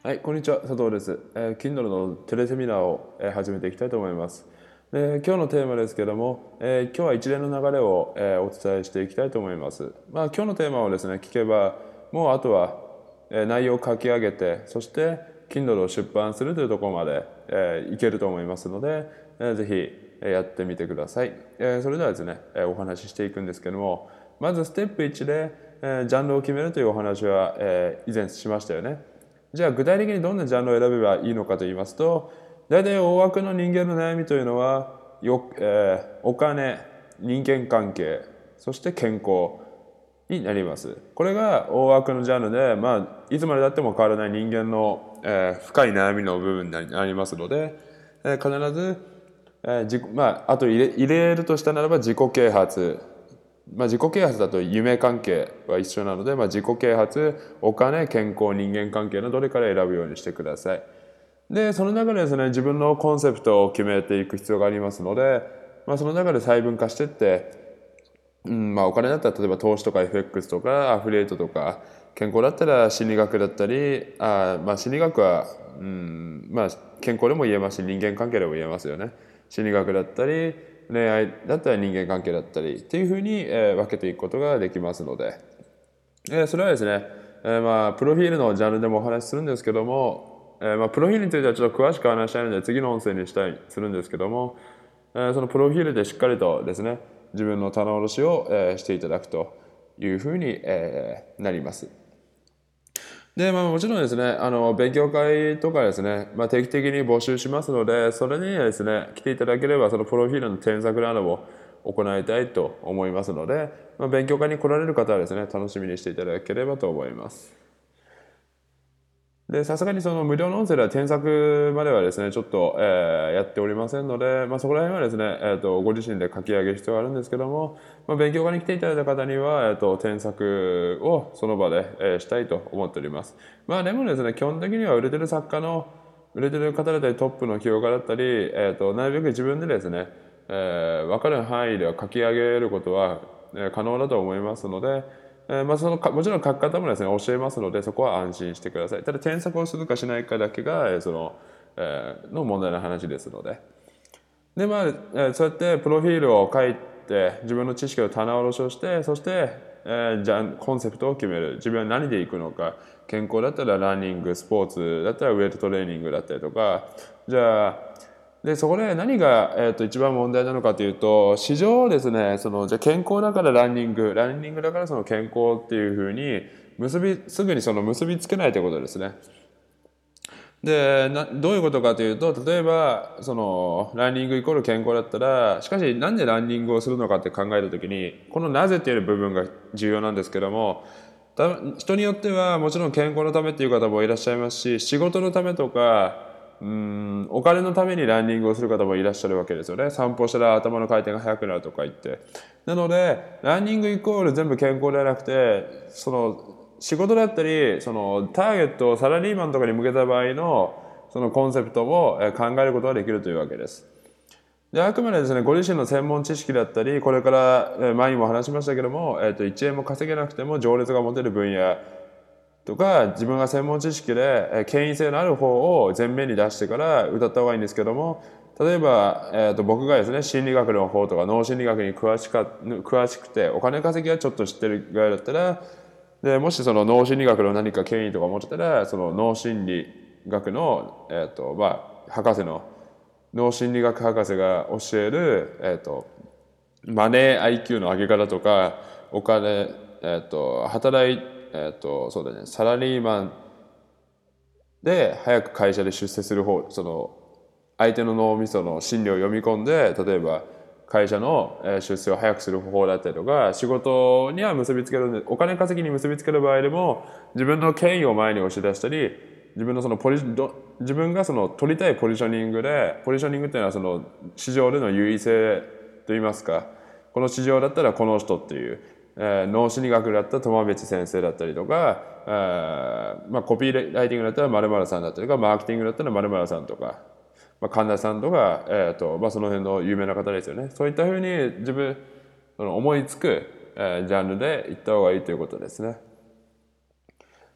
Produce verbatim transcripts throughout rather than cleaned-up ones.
はい、こんにちは、佐藤です。えー、Kindle のテレセミナーを、えー始めていきたいと思います。で、今日のテーマですけども、えー今日は一連の流れを、えーお伝えしていきたいと思います。まあ、今日のテーマをですね、聞けば、もうあとは、えー内容を書き上げて、そして Kindle を出版するというところまで、えーいけると思いますので、えーぜひ、えーやってみてください。えーそれではですね、えーお話ししていくんですけども、まずステップいちで、えージャンルを決めるというお話は、えー以前しましたよね。じゃあ具体的にどんなジャンルを選べばいいのかと言いますと、大体大枠の人間の悩みというのはよ、えーお金、人間関係、そして健康になります。これが大枠のジャンルで、まあ、いつまでたっても変わらない人間の、えー深い悩みの部分になりますので、えー必ず、えーじまあ、あと入れ入れるとしたならば自己啓発、まあ、自己啓発だと夢関係は一緒なので、まあ、自己啓発、お金、健康、人間関係のどれから選ぶようにしてください。で、その中でですね、自分のコンセプトを決めていく必要がありますので、まあ、その中で細分化していって、うんまあ、お金だったら例えば投資とか エフエックス とかアフリエイトとか、健康だったら心理学だったり、あまあ心理学は、うんまあ、健康でも言えますし人間関係でも言えますよね。心理学だったり恋愛だったら人間関係だったりっていうふうに、えー分けていくことができますので、えーそれはですね、えーまあプロフィールのジャンルでもお話しするんですけども、えーまあプロフィールについてはちょっと詳しく話したいので次の音声にしたいするんですけども、えーそのプロフィールでしっかりとですね自分の棚卸しを、えーしていただくというふうに、えーなります。で、まあ、もちろんですね、あの勉強会とかですね、まあ、定期的に募集しますので、それにですね、来ていただければ、そのプロフィールの添削などを行いたいと思いますので、まあ、勉強会に来られる方はですね、楽しみにしていただければと思います。で、さすがにその無料の音声では添削まではですね、ちょっと、えーやっておりませんので、まあ、そこら辺はですね、えーと、ご自身で書き上げる必要があるんですけども、まあ、勉強会に来ていただいた方には、えーと、添削をその場で、えーしたいと思っております。まあでもですね、基本的には売れてる作家の、売れてる方だったりトップの起業家だったり、えーと、なるべく自分でですね、えー分かる範囲では書き上げることは、えー可能だと思いますので、えーまあ、そのかもちろん書き方もですね教えますのでそこは安心してください。ただ添削をするかしないかだけが、えーその、えーの問題の話ですので。でまあ、えーそうやってプロフィールを書いて自分の知識を棚卸しをしてそして、えーじゃあコンセプトを決める。自分は何でいくのか。健康だったらランニング、スポーツだったらウェイトトレーニングだったりとか、じゃあでそこで何が、えー、と一番問題なのかというと、市場をですね、そのじゃあ健康だからランニングランニングだからその健康っていうふうに結びすぐにその結びつけないということですね。でなどういうことかというと、例えばそのランニングイコール健康だったら、しかしなんでランニングをするのかって考えた時に、このなぜっていう部分が重要なんですけども、た人によってはもちろん健康のためっていう方もいらっしゃいますし、仕事のためとかうんお金のためにランニングをする方もいらっしゃるわけですよね。散歩したら頭の回転が速くなるとか言って。なのでランニングイコール全部健康ではなくて、その仕事だったりそのターゲットをサラリーマンとかに向けた場合のそのコンセプトを考えることができるというわけです。であくまでですね、ご自身の専門知識だったり、これから前にも話しましたけども、えー、といちえんも稼げなくても情熱が持てる分野とか、自分が専門知識で権威性のある方を前面に出してから歌った方がいいんですけども、例えば、えー、と僕がですね心理学の方とか脳心理学に詳しか詳しくてお金稼ぎはちょっと知ってるぐらいだったら、でもしその脳心理学の何か権威とか持ってたら、その脳心理学の、えーとまあ、博士の脳心理学博士が教える、えー、とマネー アイキュー の上げ方とか、お金、えー、と働いえっ、とそうだねサラリーマンで早く会社で出世する方、その相手の脳みその心理を読み込んで、例えば会社の出世を早くする方法だったりとか、仕事には結びつけるんで、お金稼ぎに結びつける場合でも自分の権威を前に押し出したり、自分のそのポジ自分がその取りたいポジショニングで、ポジショニングっていうのはその市場での優位性といいますか、この市場だったらこの人っていう、えー、脳心理学だったら友別先生だったりとか、えーまあ、コピーライティングだったら〇〇さんだったりとか、マーケティングだったら〇〇さんとか、まあ、神田さんとか、えーとまあ、その辺の有名な方ですよね。そういったふうに自分その思いつく、えー、ジャンルで行った方がいいということですね。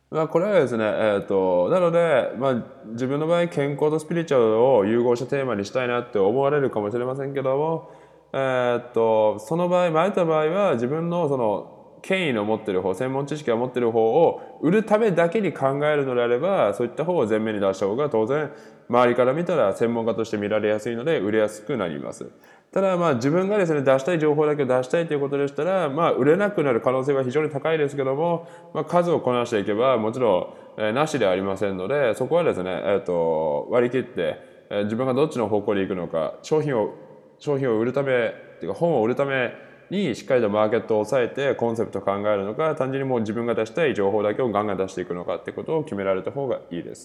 まあ、これはですね、えー、となので、まあ、自分の場合健康とスピリチュアルを融合したテーマにしたいなって思われるかもしれませんけども、えー、とその場合前田場合は自分のその権威の持ってる方専門知識を持ってる方を売るためだけに考えるのであればそういった方を前面に出した方が当然周りから見たら専門家として見られやすいので売れやすくなります。ただまあ自分がですね出したい情報だけ出したいということでしたら、まあ、売れなくなる可能性は非常に高いですけども、まあ、数をこなしていけばもちろん、えー、なしではありませんのでそこはですね、えー、と割り切って、えー、自分がどっちの方向に行くのか商品を商品を売るためっていうか本を売るためにしっかりとマーケットを抑えてコンセプトを考えるのか単純にもう自分が出したい情報だけをガンガン出していくのかってことを決められた方がいいです。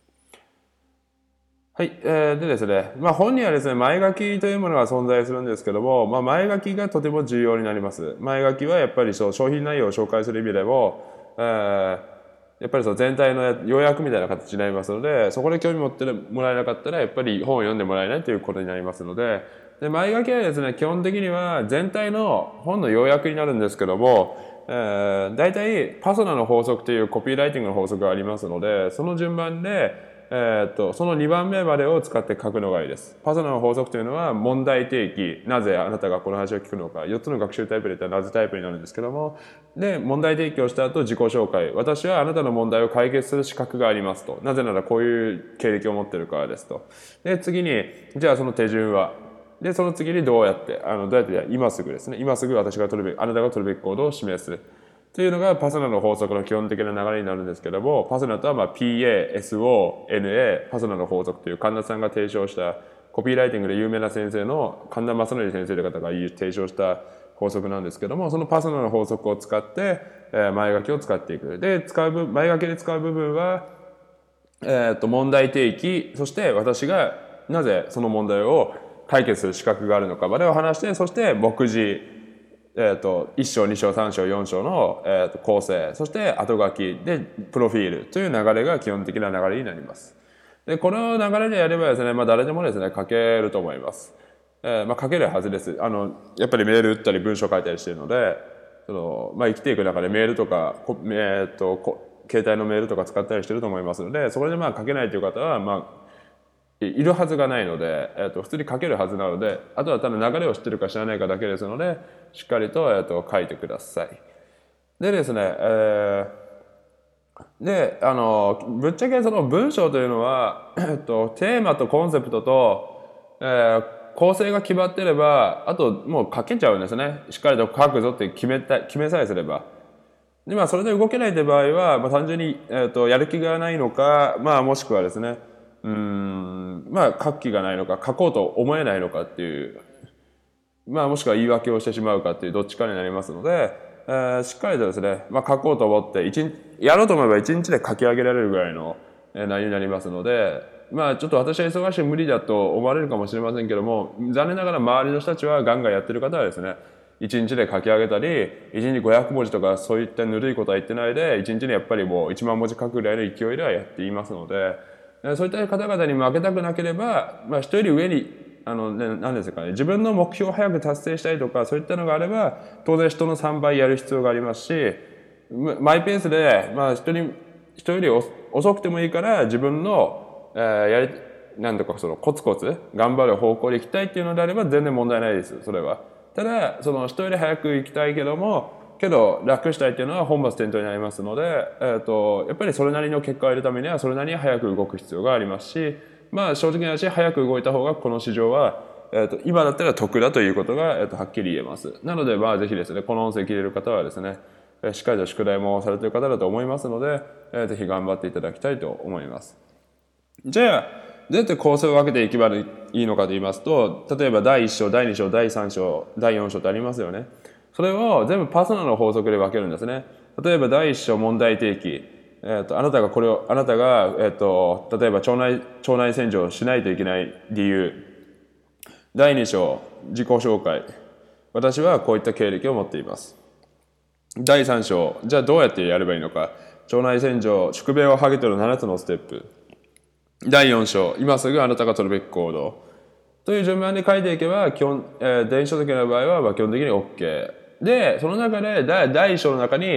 はい、えー、でですね、まあ、本にはですね前書きというものが存在するんですけども、まあ、前書きがとても重要になります。前書きはやっぱりそう商品内容を紹介する意味でも、えー、やっぱりそう全体の要約みたいな形になりますのでそこで興味持ってもらえなかったらやっぱり本を読んでもらえないということになりますので、で前書きはですね基本的には全体の本の要約になるんですけども、えー、大体パソナの法則というコピーライティングの法則がありますのでその順番でえー、っとそのにばんめまでを使って書くのがいいです。パソナの法則というのは問題提起、なぜあなたがこの話を聞くのか、よっつの学習タイプで言ったらなぜタイプになるんですけども、で問題提起をした後自己紹介、私はあなたの問題を解決する資格がありますと、なぜならこういう経歴を持っているからですと。で次にじゃあその手順は、でその次にどうやってあのどうやって今すぐですね、今すぐ私が取るべきあなたが取るべき行動を示すというのがパソナの法則の基本的な流れになるんですけども、パソナとはまあ ピーエーエスオーエヌエー パソナの法則という神田さんが提唱したコピーライティングで有名な先生の神田正則先生という方が提唱した法則なんですけども、そのパソナの法則を使って前書きを使っていく。で使う前書きで使う部分は、えー、と問題提起、そして私がなぜその問題を解決する資格があるのかまでを話して、そして目次えー、といっ章に章さん章よん章の、えー、と構成、そして後書きでプロフィールという流れが基本的な流れになります。でこの流れでやればですね、まあ、誰でもですね書けると思います。えーまあ、書けるはずです。あのやっぱりメール打ったり文章書いたりしているので、その、まあ、生きていく中でメールとか、えー、と携帯のメールとか使ったりしてると思いますので、それでまあ書けないという方はまあいるはずがないので、えー、と普通に書けるはずなので、あとはただ流れを知ってるか知らないかだけですので、しっかりと、えー、と書いてください。でですね、えー、であのぶっちゃけその文章というのは、えー、とテーマとコンセプトと、えー、構成が決まってればあともう書けちゃうんですね。しっかりと書くぞって決めた決めさえすれば。でまあ、それで動けないという場合は、まあ、単純に、えー、とやる気がないのか、まあ、もしくはですねうんまあ書く気がないのか書こうと思えないのかっていう、まあ、もしくは言い訳をしてしまうかっていうどっちかになりますので、えー、しっかりとですね、まあ、書こうと思って一日やろうと思えば一日で書き上げられるぐらいの内容になりますので、まあ、ちょっと私は忙しい無理だと思われるかもしれませんけども、残念ながら周りの人たちはガンガンやってる方はですね一日で書き上げたり、一日ごひゃく文字とかそういったぬるいことは言ってないで、一日にやっぱりもういちまん文字書くぐらいの勢いではやっていますので、そういった方々に負けたくなければ、まあ、人より上にあの、ね、何ですかね、自分の目標を早く達成したいとかそういったのがあれば当然人のさんばいやる必要がありますし、マイペースで、まあ、人に人より遅くてもいいから自分の、えー、やりなんとかそのコツコツ頑張る方向で行きたいっていうのであれば全然問題ないです。それはただその人より早く行きたいけどもけど楽したいっていうのは本末転倒になりますので、えー、とやっぱりそれなりの結果を得るためにはそれなりに早く動く必要がありますし、まあ正直な話早く動いた方がこの市場は、えー、と今だったら得だということが、えー、とはっきり言えます。なのでまあぜひですねこの音声聞いている方はですねしっかりと宿題もされている方だと思いますので、えー、ぜひ頑張っていただきたいと思います。じゃあどうやって構成を分けていけばいいのかと言いますと、例えばだいいっ章だいに章だいさん章だいよん章ってありますよね。それを全部パーソナルの法則で分けるんですね。例えばだいいっ章問題提起、えー、とあなたがこれをあなたが、えー、と例えば腸内腸内洗浄をしないといけない理由。だいに章自己紹介、私はこういった経歴を持っています。だいさん章じゃあどうやってやればいいのか、腸内洗浄宿便を剥げてるななつのステップ。だいよん章今すぐあなたが取るべき行動という順番で書いていけば基本、えー、電子書籍の場合は基本的に OK で、その中でだいいっ章の中に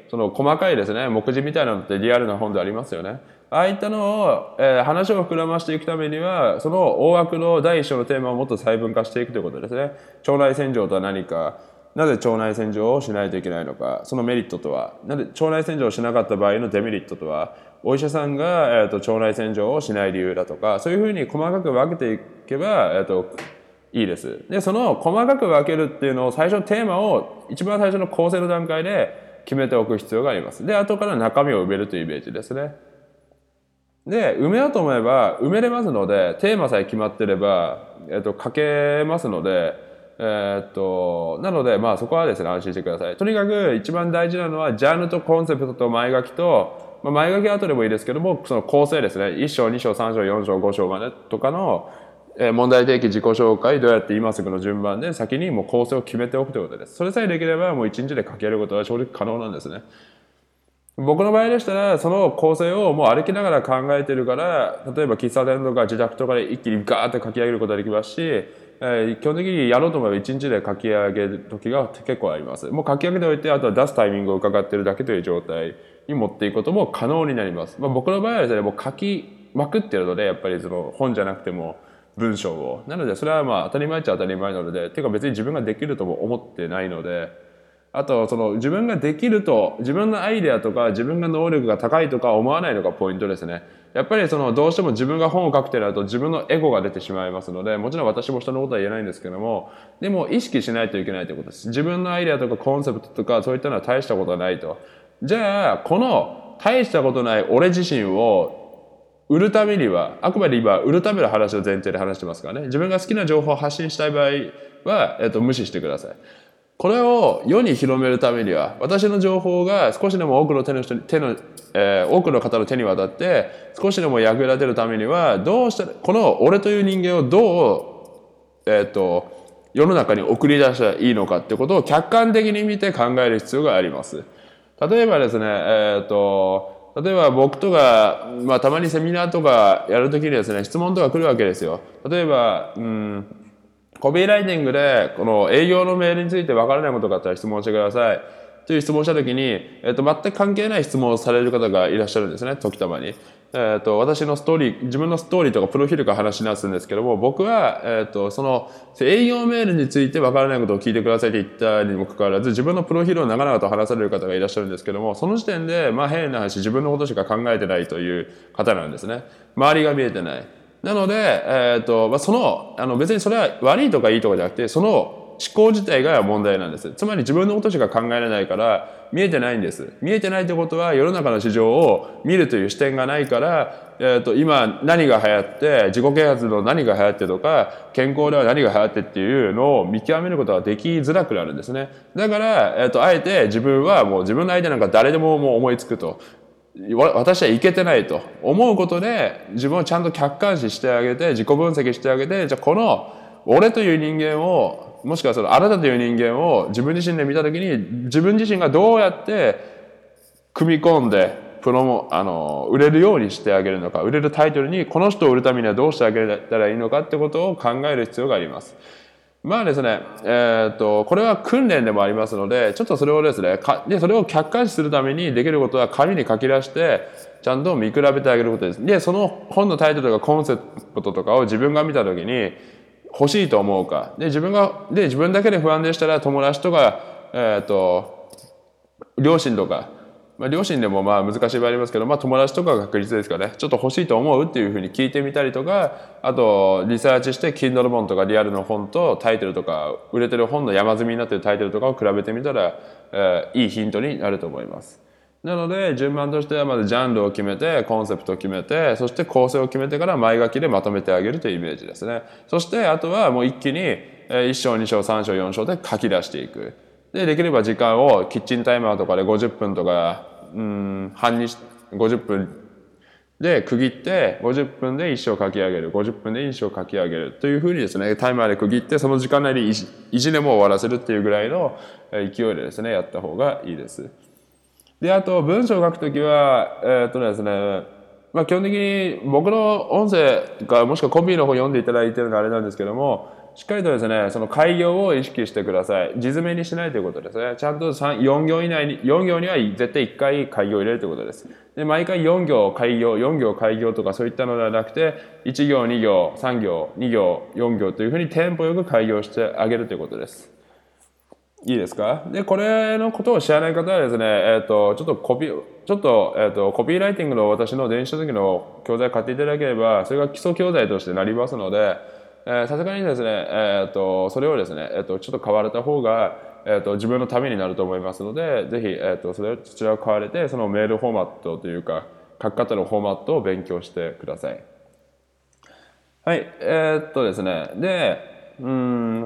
その細かいですね、目次みたいなのってリアルな本でありますよね。ああいったのを、えー、話を膨らましていくためには、その大枠の第一章のテーマをもっと細分化していくということですね。腸内洗浄とは何か、なぜ腸内洗浄をしないといけないのか、そのメリットとは、なぜ腸内洗浄をしなかった場合のデメリットとは、お医者さんが、えー、と腸内洗浄をしない理由だとか、そういうふうに細かく分けていけば、えー、といいです。で、その細かく分けるっていうのを最初のテーマを一番最初の構成の段階で決めておく必要があります。で、後から中身を埋めるというイメージですね。で、埋めようと思えば埋めれますので、テーマさえ決まってれば、えっと、書けますので、えっと、なので、まあそこはですね、安心してください。とにかく一番大事なのは、ジャンルとコンセプトと前書きと、まあ、前書きは後でもいいですけども、その構成ですね。いっ章、に章、さん章、よん章、ご章までとかの、えー、問題提起、自己紹介、どうやって今すぐの順番で先にもう構成を決めておくということです。それさえできればもう一日で書けることは正直可能なんですね。僕の場合でしたら、その構成をもう歩きながら考えてるから、例えば喫茶店とか自宅とかで一気にガーって書き上げることができますし、えー、基本的にやろうと思えば一日で書き上げる時が結構あります。もう書き上げておいて、あとは出すタイミングを伺ってるだけという状態に持っていくことも可能になります。まあ、僕の場合はですね、もう書きまくってるので、やっぱりその本じゃなくても文章を。なので、それはまあ当たり前っちゃ当たり前なので、ていうか別に自分ができるとも思ってないので、あとその自分ができると自分のアイデアとか自分が能力が高いとか思わないのがポイントですね。やっぱりそのどうしても自分が本を書くてなると自分のエゴが出てしまいますので、もちろん私も人のことは言えないんですけども、でも意識しないといけないということです。自分のアイデアとかコンセプトとかそういったのは大したことはないと。じゃあこの大したことない俺自身を売るためには、あくまで今売るための話を前提で話してますからね。自分が好きな情報を発信したい場合は、えっと、無視してください。これを世に広めるためには、私の情報が少しでも多くの手の人に、手の、えー、多くの方の手に渡って、少しでも役立てるためには、どうしたら、この俺という人間をどう、えっと、世の中に送り出したらいいのかってことを客観的に見て考える必要があります。例えばですね、えっと、例えば僕とか、まあたまにセミナーとかやるときにですね、質問とか来るわけですよ。例えば、うん、コピーライティングでこの営業のメールについてわからないことがあったら質問してくださいという質問をしたときに、えっと、全く関係ない質問をされる方がいらっしゃるんですね、時たまに。えっと、私のストーリー、自分のストーリーとかプロフィールから話しなすんですけども、僕は、えっと、その営業メールについてわからないことを聞いてくださいと言ったにもかかわらず、自分のプロフィールを長々と話される方がいらっしゃるんですけども、その時点で、まあ変な話、自分のことしか考えてないという方なんですね。周りが見えてない。なので、えっと、まあ、その、あの別にそれは悪いとかいいとかじゃなくて、その思考自体が問題なんです。つまり自分のことしか考えられないから見えてないんです。見えてないってことは世の中の市場を見るという視点がないから、えっと、今何が流行って、自己啓発の何が流行ってとか、健康では何が流行ってっていうのを見極めることができづらくなるんですね。だから、えっと、あえて自分はもう自分のアイデアなんか誰でももう思いつくと。私はいけてないと思うことで自分をちゃんと客観視してあげて自己分析してあげて、じゃあこの俺という人間をもしくはそのあなたという人間を自分自身で見たときに自分自身がどうやって組み込んでプロモあの売れるようにしてあげるのか、売れるタイトルにこの人を売るためにはどうしてあげたらいいのかってことを考える必要があります。まあですね、えー、っと、これは訓練でもありますので、ちょっとそれをですね、かで、それを客観視するためにできることは紙に書き出して、ちゃんと見比べてあげることです。で、その本のタイトルとかコンセプトとかを自分が見たときに欲しいと思うか。で、自分が、で、自分だけで不安でしたら友達とか、えー、っと、両親とか、まあ、両親でもまあ難しい場合ありますけど、まあ友達とかが確率ですかね。ちょっと欲しいと思うっていうふうに聞いてみたりとか、あとリサーチして Kindle 本とかリアルの本とタイトルとか、売れてる本の山積みになってるタイトルとかを比べてみたら、えー、いいヒントになると思います。なので順番としてはまずジャンルを決めて、コンセプトを決めて、そして構成を決めてから前書きでまとめてあげるというイメージですね。そしてあとはもう一気にいっ章、に章、さん章、よん章で書き出していく。で、できれば時間をキッチンタイマーとかでごじゅっぷんとか、うん、半にし、ごじゅっぷんで区切って、ごじゅっぷんでいっ章書き上げる。ごじゅっぷんでいっ章書き上げる。というふうにですね、タイマーで区切って、その時間内にいちねんも終わらせるっていうぐらいの勢いでですね、やった方がいいです。で、あと、文章を書くときは、えー、っとですね、まあ基本的に僕の音声か、もしくはコピーの方読んでいただいているのはあれなんですけども、 しっかりとですね、その開業を意識してください。字詰めにしないということですね。ちゃんとよん行以内に、よん行には絶対いっかい開業を入れるということです。で、毎回よん行開業、よん行開業とかそういったのではなくて、いち行、に行、さん行、に行、よん行というふうにテンポよく開業してあげるということです。いいですか？で、これのことを知らない方はですね、えっと、ちょっとコピー、ちょっと、えっと、コピーライティングの私の電子書籍の教材を買っていただければ、それが基礎教材としてなりますので、さすがにですね、えっと、それをですね、えっと、ちょっと買われた方が、えっと、自分のためになると思いますので、ぜひ、えっと、それ、そちらを買われて、そのメールフォーマットというか、書き方のフォーマットを勉強してください。はい、えー、っとですね、で、うん、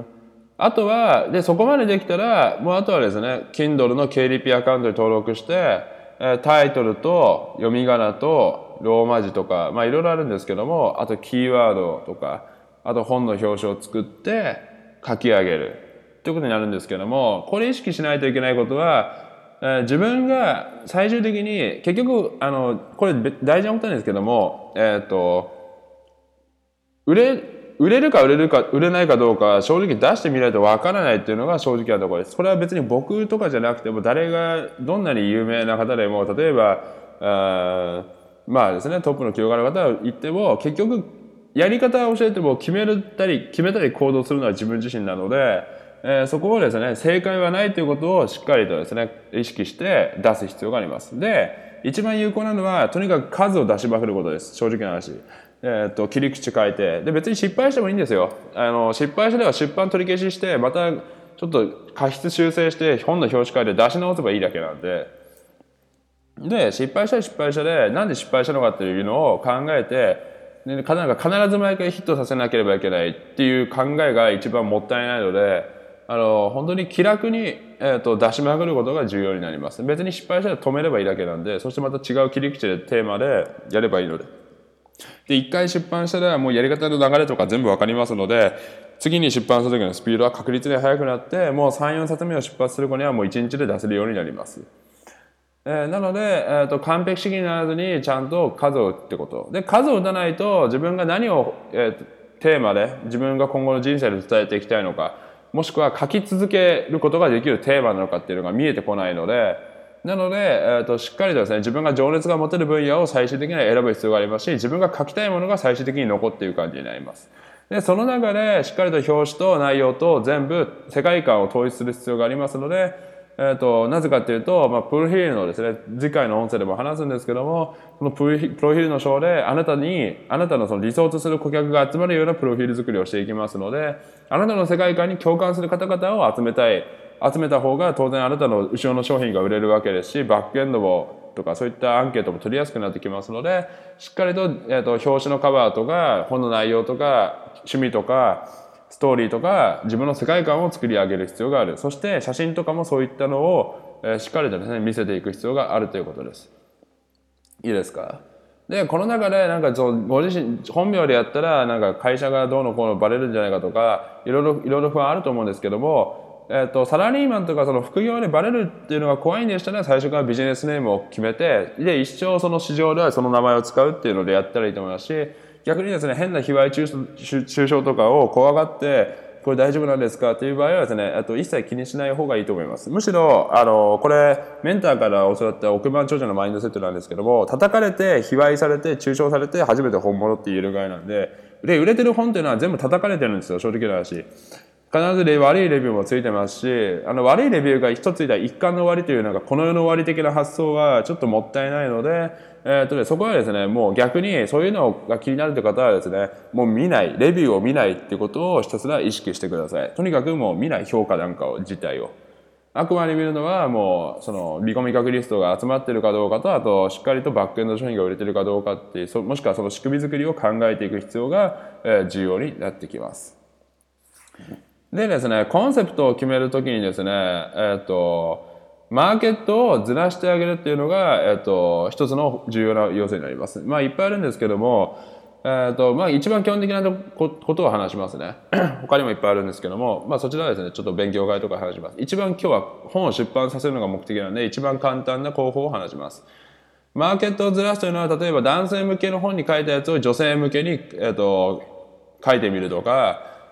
あとは、で、そこまでできたら、もうあとはですね、Kindle の ケーディーピー アカウントに登録して、えー、タイトルと読み仮名とローマ字とか、まあいろいろあるんですけども、あとキーワードとか、あと本の表紙を作って書き上げるということになるんですけども、これ意識しないといけないことは、えー、自分が最終的に、結局、あの、これ大事なことなんですけども、えー、っと、売れ、売れるか売れるか、売れないかどうか正直出してみないとわからないっていうのが正直なところです。これは別に僕とかじゃなくても、誰が、どんなに有名な方でも、例えば、あまあですね、トップの企業家の方が言っても、結局、やり方を教えても決めたり、決めたり行動するのは自分自身なので、えー、そこをですね、正解はないということをしっかりとですね、意識して出す必要があります。で、一番有効なのは、とにかく数を出しまくることです。正直な話。えっと、切り口変えて。で、別に失敗してもいいんですよ。あの、失敗しては出版取り消しして、また、ちょっと過失修正して、本の表紙変えて出し直せばいいだけなんで。で、失敗したら失敗したで、なんで失敗したのかっていうのを考えて、で必ず毎回ヒットさせなければいけないっていう考えが一番もったいないので、あの、本当に気楽に、えー、と出しまくることが重要になります。別に失敗したら止めればいいだけなんで、そしてまた違う切り口でテーマでやればいいので。で、一回出版したらもうやり方の流れとか全部わかりますので、次に出版する時のスピードは確率で速くなって、もうさん、よんさつめを出発する子にはもういちにちで出せるようになります。えー、なので、えー、と完璧主義にならずにちゃんと数を打ってこと。で、数を打たないと自分が何を、えー、テーマで自分が今後の人生で伝えていきたいのか、もしくは書き続けることができるテーマなのかっていうのが見えてこないので、なので、えー、としっかりとですね、自分が情熱が持てる分野を最終的には選ぶ必要がありますし、自分が書きたいものが最終的に残っている感じになります。で、その中でしっかりと表紙と内容と全部世界観を統一する必要がありますので、えー、となぜかというと、まあ、プロフィールのですね、次回の音声でも話すんですけども、そのプロフィールの章であなたに、あなたのその理想とする顧客が集まるようなプロフィール作りをしていきますので、あなたの世界観に共感する方々を集めたい、集めた方が当然あなたの後ろの商品が売れるわけですし、バックエンドもとかそういったアンケートも取りやすくなってきますので、しっかりと、えー、と表紙のカバーとか本の内容とか趣味とかストーリーとか自分の世界観を作り上げる必要がある。そして写真とかもそういったのを、えー、しっかりとですね、見せていく必要があるということです。いいですか？で、この中でなんかそうご自身本名でやったらなんか会社がどうのこうのバレるんじゃないかとか、いろいろいろいろ不安あると思うんですけども、えっとサラリーマンとかその副業でバレるっていうのが怖いんでしたら、最初からビジネスネームを決めて、で一生その市場ではその名前を使うっていうのでやったらいいと思いますし、逆にですね、変な卑猥中傷とかを怖がってこれ大丈夫なんですかっていう場合はですね、あと一切気にしない方がいいと思います。むしろ、あの、これ、メンターから教わった億万長者のマインドセットなんですけども、叩かれて、卑猥されて、中傷されて、初めて本物って言えるぐらいなんで、で、売れてる本っていうのは全部叩かれてるんですよ、正直な話。必ず悪いレビューもついてますし、あの悪いレビューが一つついた一貫の終わりというなんかこの世の終わり的な発想はちょっともったいないので、えー、とね、そこはですね、もう逆にそういうのが気になるという方はですね、もう見ない、レビューを見ないっていうことをひたすら意識してください。とにかくもう見ない評価なんかを自体を。あくまで見るのはもうその見込み客リストが集まっているかどうかと、あとしっかりとバックエンド商品が売れているかどうかっていう、もしくはその仕組み作りを考えていく必要が重要になってきます。でですね、コンセプトを決めるときにですね、えっと、マーケットをずらしてあげるっていうのが、えっと、一つの重要な要素になります。まあ、いっぱいあるんですけども、えっと、まあ、一番基本的なことを話しますね。他にもいっぱいあるんですけども、まあ、そちらはですね、ちょっと勉強会とか話します。一番今日は本を出版させるのが目的なので、一番簡単な方法を話します。マーケットをずらすというのは、例えば男性向けの本に書いたやつを女性向けに、えっと、書いてみるとか、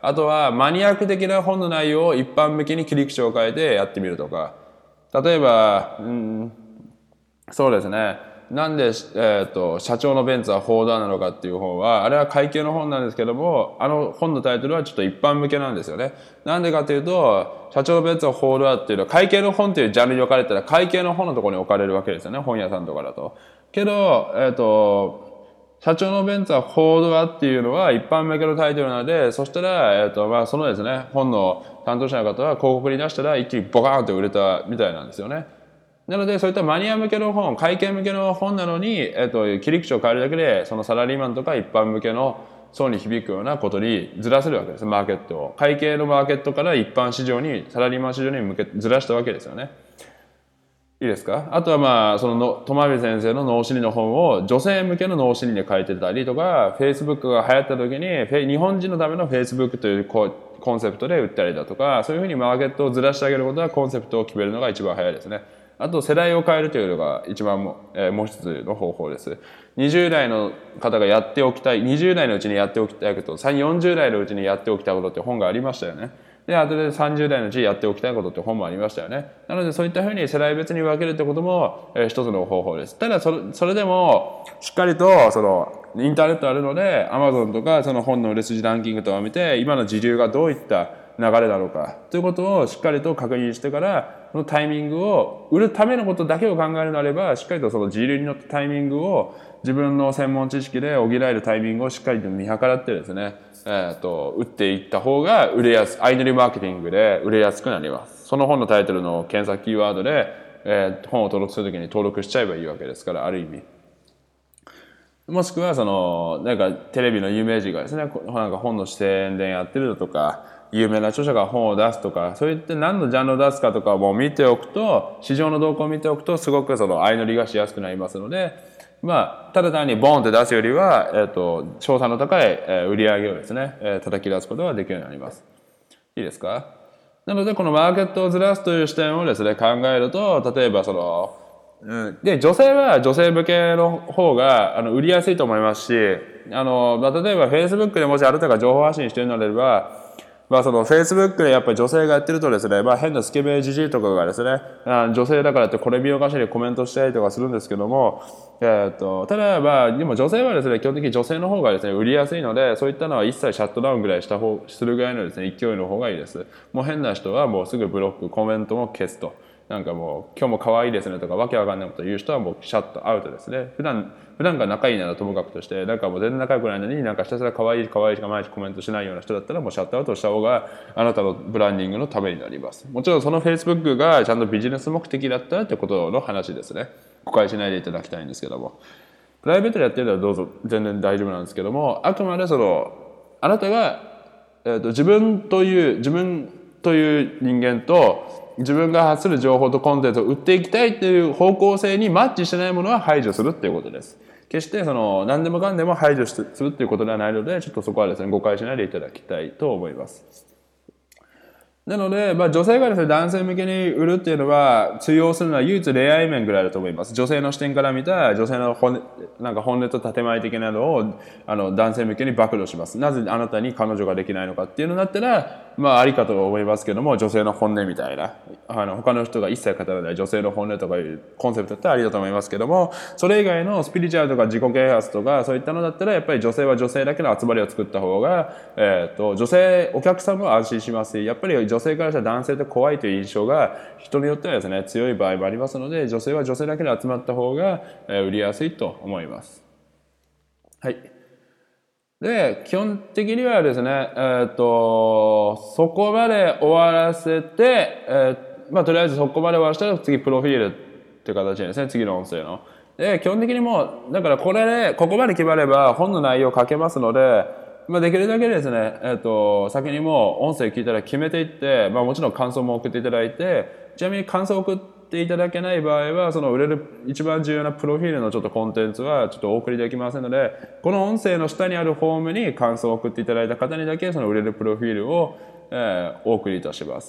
あとはマニアック的な本の内容を一般向けに切り口を変えてやってみるとか。例えば、うん、そうですね。なんで、えーと、社長のベンツはフォーダーなのかっていう本は、あれは会計の本なんですけども、あの本のタイトルはちょっと一般向けなんですよね。なんでかっていうと、社長のベンツはフォーダーっていうのは会計の本っていうジャンルに置かれたら会計の本のところに置かれるわけですよね。本屋さんとかだと。けど、えっと、社長のベンツはフォードアっていうのは一般向けのタイトルなので、そしたら、えっと、まあ、そのですね、本の担当者の方は広告に出したら一気にボカーンと売れたみたいなんですよね。なので、そういったマニア向けの本、会計向けの本なのに、えっと、切り口を変えるだけで、そのサラリーマンとか一般向けの層に響くようなことにずらせるわけです、マーケットを。会計のマーケットから一般市場に、サラリーマン市場に向けずらしたわけですよね。いいですか？あとはまあ、そのの、トマビ先生の脳心理の本を女性向けの脳心理で書いてたりとか、Facebook が流行った時に、日本人のための Facebook というコンセプトで売ったりだとか、そういうふうにマーケットをずらしてあげることはコンセプトを決めるのが一番早いですね。あと世代を変えるというのが一番も、えー、もう一つの方法です。にじゅう代の方がやっておきたい、にじゅう代のうちにやっておきたいこと、よんじゅう代のうちにやっておきたいことって本がありましたよね。で、後でさんじゅう代のうちにやっておきたいことって本もありましたよね。なのでそういったふうに世代別に分けるってことも、えー、一つの方法です。ただそれ、それでもしっかりとそのインターネットあるので Amazon とかその本の売れ筋ランキングとか見て今の時流がどういった流れなのかということをしっかりと確認してからそのタイミングを売るためのことだけを考えるのであればしっかりとその時流に乗ったタイミングを自分の専門知識で補えるタイミングをしっかりと見計らってですね、えー、と打っていった方が売れやす相乗りマーケティングで売れやすくなります。その本のタイトルの検索キーワードで、えー、本を登録するときに登録しちゃえばいいわけですから、ある意味。もしくはそのなんかテレビの有名人がですね、なんか本の宣伝やってるとか有名な著者が本を出すとか、そういって何のジャンルを出すかとかも見ておくと、市場の動向を見ておくとすごくその相乗りがしやすくなりますので、まあただ単にボンって出すよりは、えー、と詳細の高い売り上げをですね、えー、叩き出すことができるようになります。いいですか？なのでこのマーケットをずらすという視点をですね考えると、例えばそのうん、で女性は女性向けの方があの売りやすいと思いますし、あの、まあ、例えば Facebook でもしあなたが情報発信しているのであれば、まあ、その Facebook でやっぱり女性がやってるとですね、まあ、変なスケベジジイとかがですね、あ女性だからってこれ見よがしにコメントしたりとかするんですけども、えー、とただまあでも女性はですね基本的に女性の方がですね売りやすいので、そういったのは一切シャットダウンぐらいした方するぐらいのですね勢いの方がいいです。もう変な人はもうすぐブロックコメントも消すと。なんかもう今日も可愛いですねとかわけわかんないこと言う人はもうシャットアウトですね。普段普段が仲いいならともかくとして、なんかもう全然仲良くないのになんかひたすら可愛い可愛いしか毎日コメントしないような人だったらもうシャットアウトした方があなたのブランディングのためになります。もちろんその Facebook がちゃんとビジネス目的だったらってことの話ですね。誤解しないでいただきたいんですけども、プライベートでやってるのはどうぞ全然大丈夫なんですけども、あくまでそのあなたが、えー、と自分という自分という人間と自分が発する情報とコンテンツを売っていきたいという方向性にマッチしてないものは排除するっていうことです。決してその何でもかんでも排除するっていうことではないので、ちょっとそこはですね誤解しないでいただきたいと思います。なので、まあ、女性がですね男性向けに売るっていうのは通用するのは唯一恋愛面ぐらいだと思います。女性の視点から見た女性の本なんか本音と建前的なのをあの男性向けに暴露します。なぜあなたに彼女ができないのかっていうのだったら、まあありかと思いますけども、女性の本音みたいなあの他の人が一切語らない女性の本音とかいうコンセプトだったらありだと思いますけども、それ以外のスピリチュアルとか自己啓発とかそういったのだったらやっぱり女性は女性だけの集まりを作った方が、えー、と女性お客さんも安心しますし、やっぱり女性からしたら男性って怖いという印象が人によってはですね強い場合もありますので、女性は女性だけで集まった方が売りやすいと思います。はい。で基本的にはですね、えー、とそこまで終わらせて、えーまあ、とりあえずそこまで終わらせたら次プロフィールっていう形ですね、次の音声の。で基本的にもうだからこれでここまで決まれば本の内容を書けますので、まあ、できるだけですね、えー、と先にもう音声聞いたら決めていって、まあ、もちろん感想も送っていただいて、ちなみに感想を送っていただけない場合はその売れる一番重要なプロフィールのちょっとコンテンツはちょっとお送りできませんので、この音声の下にあるフォームに感想を送っていただいた方にだけその売れるプロフィールを、えー、お送りいたします。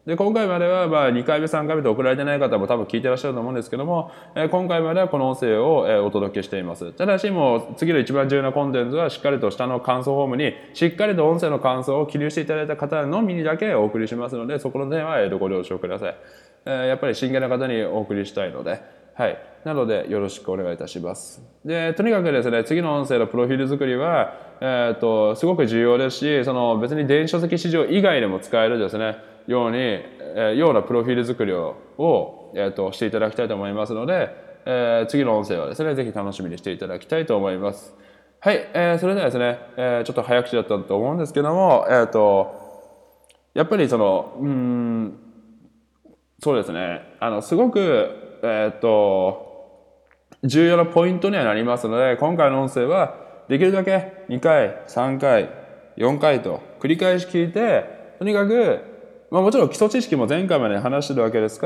で、今回までは、まあ、にかいめ、さんかいめと送られてない方も多分聞いてらっしゃると思うんですけども、えー、今回まではこの音声を、えー、お届けしています。ただし、もう、次の一番重要なコンテンツは、しっかりと下の感想フォームに、しっかりと音声の感想を記入していただいた方のみにだけお送りしますので、そこの点は、えー、ご了承ください。えー、やっぱり真剣な方にお送りしたいので、はい。なので、よろしくお願いいたします。で、とにかくですね、次の音声のプロフィール作りは、えっと、すごく重要ですし、その別に電子書籍市場以外でも使えるですね、ように、えー、ようなプロフィール作りを、をえっと、していただきたいと思いますので、えー、次の音声はですね、ぜひ楽しみにしていただきたいと思います。はい。えー、それではですね、えー、ちょっと早口だったと思うんですけども、えっと、やっぱりその、うーん、そうですね、あの、すごく、えっと、重要なポイントにはなりますので、今回の音声はできるだけにかい、さんかい、よんかいと繰り返し聞いて、とにかく、まあもちろん基礎知識も前回まで話してるわけですから、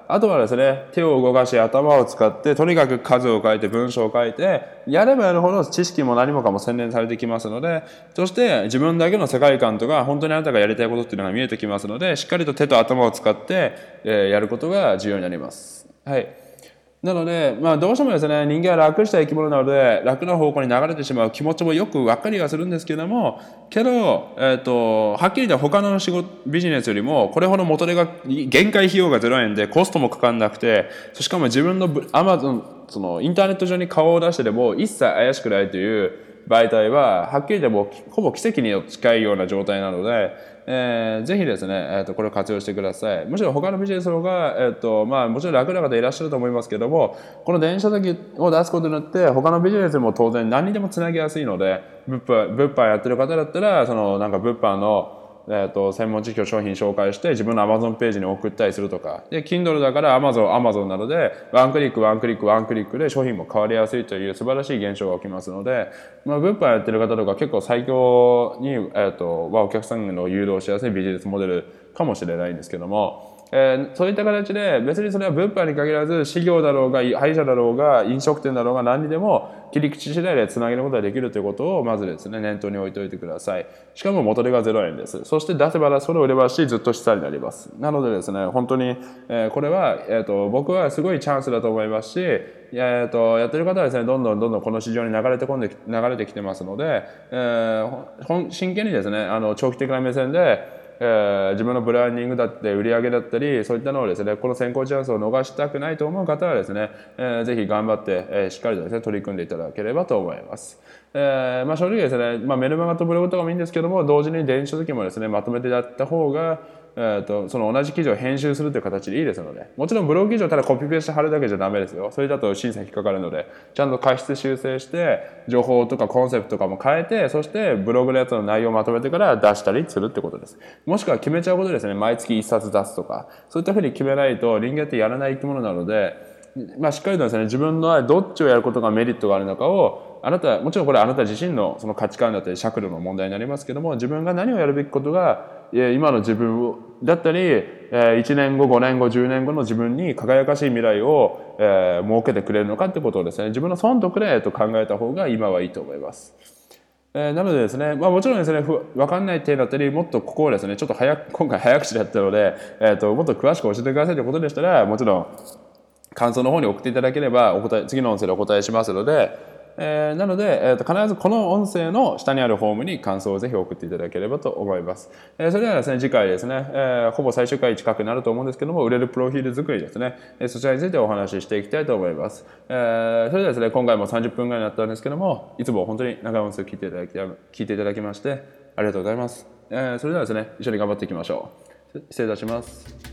あとはですね、手を動かし頭を使って、とにかく数を書いて文章を書いて、やればやるほど知識も何もかも洗練されてきますので、そして自分だけの世界観とか、本当にあなたがやりたいことっていうのが見えてきますので、しっかりと手と頭を使って、えー、やることが重要になります。はい。なので、まあ、どうしてもですね、人間は楽した生き物なので、楽な方向に流れてしまう気持ちもよく分かりはするんですけども、けど、えっと、はっきり言って他の仕事、ビジネスよりも、これほど元手が、限界費用がゼロえんで、コストもかかんなくて、しかも自分のアマゾン、その、インターネット上に顔を出してでも、一切怪しくないという媒体は、はっきり言っても、ほぼ奇跡に近いような状態なので、えー、ぜひですね、えー、とこれを活用してください。むしろ他のビジネスの方が、えーとまあ、もちろん楽な方いらっしゃると思いますけども、この電子書籍を出すことによって他のビジネスも当然何にでもつなぎやすいので、物販物販やってる方だったら、そのなんか物販のえー、と専門知識を商品紹介して自分の Amazon ページに送ったりするとかで Kindle だから Amazon Amazon なのでワンクリックワンクリックワンクリックで商品も変わりやすいという素晴らしい現象が起きますので、まあ、物販やってる方とか結構最強に、えー、とはお客さんの誘導しやすいビジネスモデルかもしれないんですけども、えー、そういった形で別にそれは物販に限らず事業だろうが歯医者だろうが飲食店だろうが何にでも切り口次第でつなげることができるということをまずですね念頭に置いておいてください。しかも元手がゼロえんです。そして出せば出すほど売れますしずっと下になります。なのでですね本当に、えー、これは、えー、と僕はすごいチャンスだと思いますし、えー、とやってる方はですねどんどんどんどんこの市場に流れて込んで流れてきてますので、えー、真剣にですねあの長期的な目線でえー、自分のブランディングだって売り上げだったりそういったのをですねこの先行チャンスを逃したくないと思う方はですね、えー、ぜひ頑張って、えー、しっかりとですね取り組んでいただければと思います。えーまあ、正直ですね、まあ、メルマガとブログとかもいいんですけども同時に電子書籍もですねまとめてやった方がえー、とその同じ記事を編集するという形でいいですので、もちろんブログ記事をただコピペして貼るだけじゃダメですよ。それだと審査引っかかるのでちゃんと過失修正して情報とかコンセプトとかも変えてそしてブログのやつの内容をまとめてから出したりするってことです。もしくは決めちゃうことですね。毎月いっさつ出すとかそういったふうに決めないと人間ってやらない生き物なので、まあ、しっかりとですね自分のどっちをやることがメリットがあるのかをあなたもちろんこれはあなた自身のその価値観だったり尺度の問題になりますけども、自分が何をやるべきことが今の自分だったりいちねんごごねんごじゅうねんごの自分に輝かしい未来を設けてくれるのかってことをですね自分の損得でと考えた方が今はいいと思います。えー、なのでですね、まあ、もちろんですね分かんない点だったりもっとここをですねちょっと早く今回早口だったので、えー、ともっと詳しく教えてくださいということでしたらもちろん感想の方に送っていただければお答え次の音声でお答えしますので、えー、なので、えー、と必ずこの音声の下にあるフォームに感想をぜひ送っていただければと思います。えー、それではですね次回ですね、えー、ほぼ最終回近くなると思うんですけども売れるプロフィール作りですね、えー、そちらについてお話ししていきたいと思います。えー、それではですね今回もさんじゅっぷんぐらいになったんですけどもいつも本当に長い音声を聞いていただき聞いていただきましてありがとうございます。えー、それではですね一緒に頑張っていきましょう。失礼いたします。